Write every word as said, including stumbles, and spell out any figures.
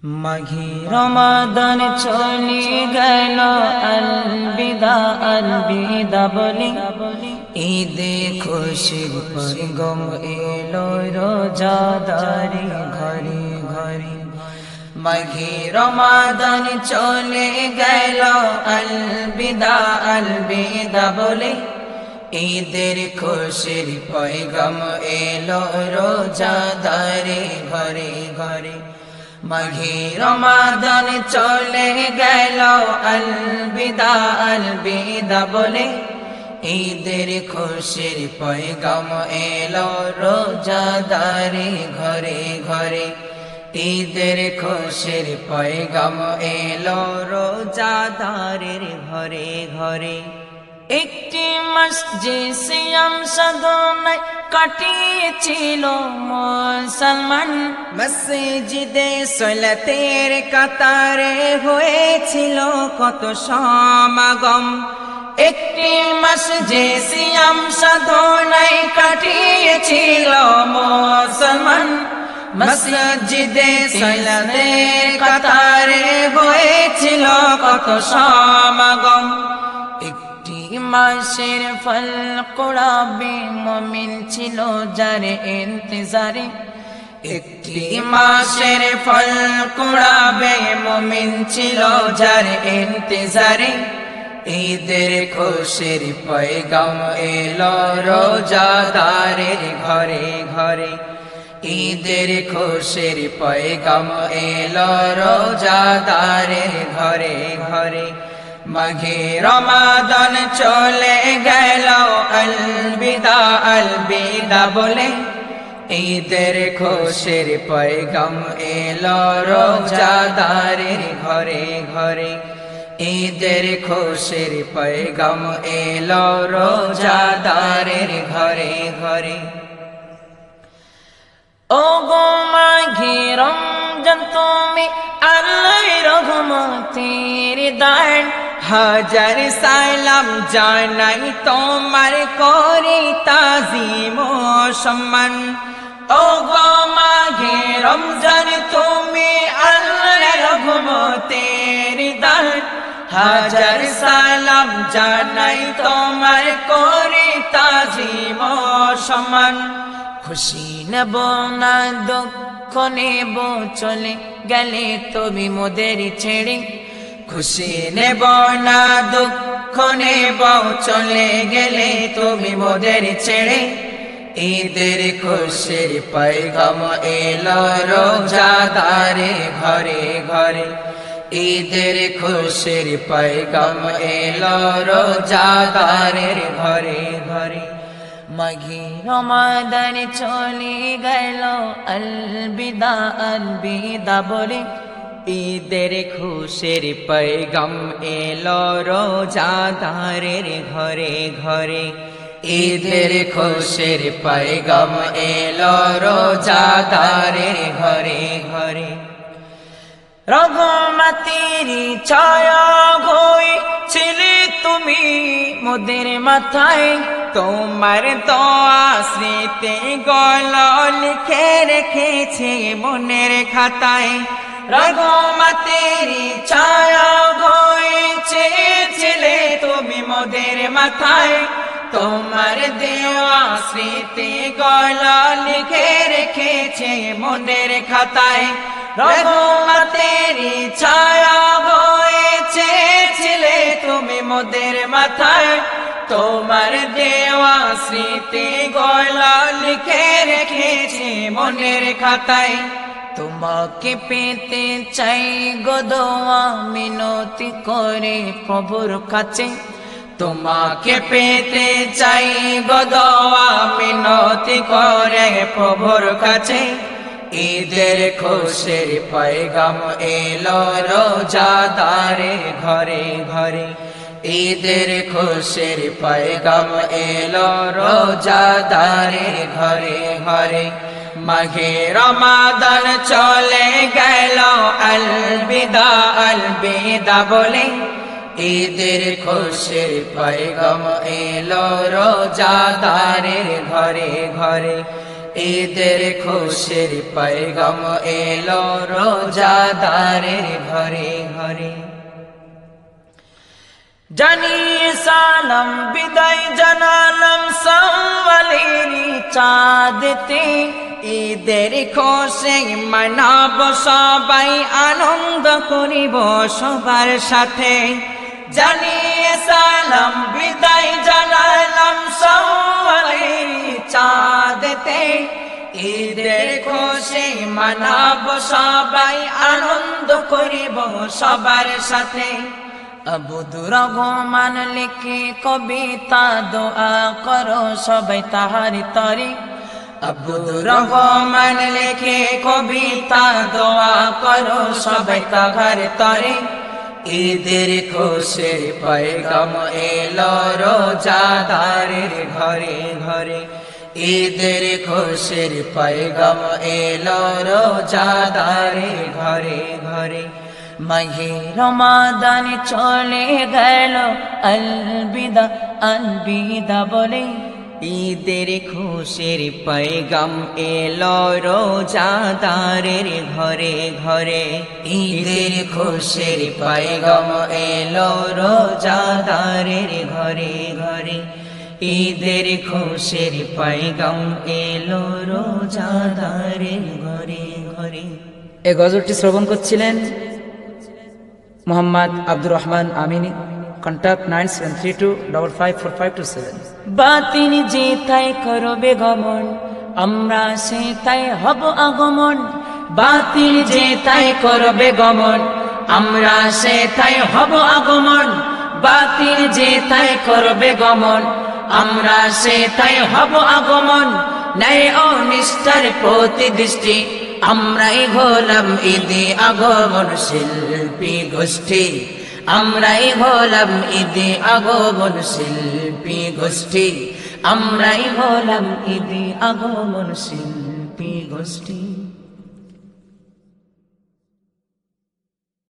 মাঘে রমাদান চলে গেল আলবিদা আলবিদা বলি ঈদে খুশির পয়গম এলো রোজাদারি ঘরে ঘরে। মাঘে রমাদান চলে গেল আলবিদা আলবিদা বলি ঈদের খুশির পয়গম এলো রোজাদারি ঘরে ঘরে। মাঘে রমাদান চলে গেল আলবিদা আলবিদা বলে ঈদের খুশির পয়গাম এলো রোজাদারি ঘরে ঘরে। ঈদের খুশির পয়গাম এলো রোজাদারের ঘরে ঘরে। একটি মাস যে সিয়াম সাধনায় কাটিয়েছিল মুসলমান, মসজিদে সলাতের কাতারে হয়েছিল কত সমাগম। একটি মাস যে সিয়াম সাধনায় কাটিয়েছিল মুসলমান, মসজিদে সলাতের কাতারে হয়েছিল কত সমাগম। মাসের ফল কুড়াবে মুমিন ছিল যার ইন্তজারে, একটি মাসের ফল কুড়াবে মুমিন ছিল যার ইন্তজারে। ঈদের খুশির পয়গাম এলো রোজাদারের ঘরে ঘরে। ঈদের খুশির পয়গাম এলো রোজাদারের ঘরে ঘরে। মাঘে রমাদান চলে গেল আলবিদা আলবিদা বলে ঈদের খুশির পয়গাম এলো রোজাদারের ঘরে ঘরে। ঈদের খুশির পয়গাম এলো রোজাদারের ঘরে ঘরে। ও গো মাঘে রমজান তুমি আল্লাহর রহমতের দান, হাজার সালাম জানাই তোমার করি তাজিম ও সম্মান। ও গো মাঘে রমজান তুমি আল্লাহর রহমতের দান, হাজার সালাম জানাই তোমার করি তাজিম ও সম্মান। খুশি নেব না দুঃখ নেব চলে গেলে তুমি মোদের ছেড়ে, খুশি নেব না দুঃখ নেব চলে গেলে তুমি মোদের ছেড়ে। ঈদের খুশির পয়গাম এলো রোজাদারে ঘরে ঘরে। ঈদের খুশির পয়গাম এলো রোজাদারের ঘরে ঘরে। মাঘে রমাদান চলে গেল আলবিদা আলবিদা বলে ঈদের খুশির পয়গাম এলো রোজাদারের ঘরে ঘরে। ঈদের খুশির পয়গাম এলো রোজাদারের ঘরে ঘরে। রহমতের ছায়া হয়ে ছিলে তুমি মোদের মাথায়, তোমার দোয়া স্মৃতি গল লিখে রেখেছে মনের খাতায়। রহমতের ছায়া হয়েছে ছিলে তুমি মোদের মাথায়, তোমার দেওয়া স্মৃতি গল লিখে রেখেছে মনের খাতায়। রহমতের ছায়া হয়েছে ছিলে তুমি মোদের মাথায়, তোমার দেওয়া স্মৃতি গলা লিখে রেখেছে মনের খাতায়। তোমাকে পেতে চাই গো দোয়া মিনতি করে প্রভুর কাছে, তোমাকে পেতে চাই গো দোয়া মিনতি করে প্রভুর কাছে। ঈদের খুশির পয়গাম এলো রোজাদারে ঘরে ঘরে। ঈদের খুশির পয়গাম এলো রোজাদারে ঘরে ঘরে। মাঘে রমাদান চলে গেল আলবিদা আলবিদা বলে ঈদের খুশির পয়গাম এলো রোজাদারের ঘরে ঘরে। ঈদের খুশির পয়গাম এলো রোজাদারের ঘরে ঘরে। জানিয়ে সালাম বিদায় জানালাম সওয়ালের চাঁদতে, ঈদের খুশি মানাব সবাই আনন্দ করিব সবার সাথে। জানিয়ে সালাম বিদায় জানালাম সওয়ালের চাঁদতে, ঈদের খুশি মানাব সবাই আনন্দ করিব সবার সাথে। আবুদুর রহমান লিখে কবিতা দোয়া করো সবাই তাহার তরে। আবুদুর রহমান লিখে কবিতা দোয়া করো সবাই তাহার তরে। ঈদের খুশির পয়গাম এলো রোজাদারের ঘরে ঘরে। ঈদের খুশির পয়গাম এলো রোজাদারের ঘরে ঘরে। মাহে রমাদান চলে গেল আলবিদা আলবিদা বলে, ঈদের খুশির পয়গাম এলো রোজাদারের ঘরে ঘরে। ঈদের খুশির পয়গাম এলো রোজাদারের ঘরে ঘরে। ঈদের খুশির পয়গাম এলো রোজাদারের ঘরে ঘরে। এই গজলটি শ্রবণ করছিলেন Mohammad Abdur Rahman Amini. Contact nine seven three two double five four five two seven. বাতিল যে তাই করবে গমন, আমরা সে তাই হব আগমন। বাতিল যে তাই করবে গমন, আমরা সে তাই হব আগমন। বাতিল যে তাই করবে গমন, আমরা সে তাই হব আগমন। ন্যায় ও নিষ্ঠার প্রতি দৃষ্টি, আমরাই হলাম ঈদে আগমন শিল্পী গোষ্ঠী। আমরাই হলাম ঈদে আগমন শিল্পী গোষ্ঠী। আমরাই হলাম ঈদে আগমন শিল্পী গোষ্ঠী।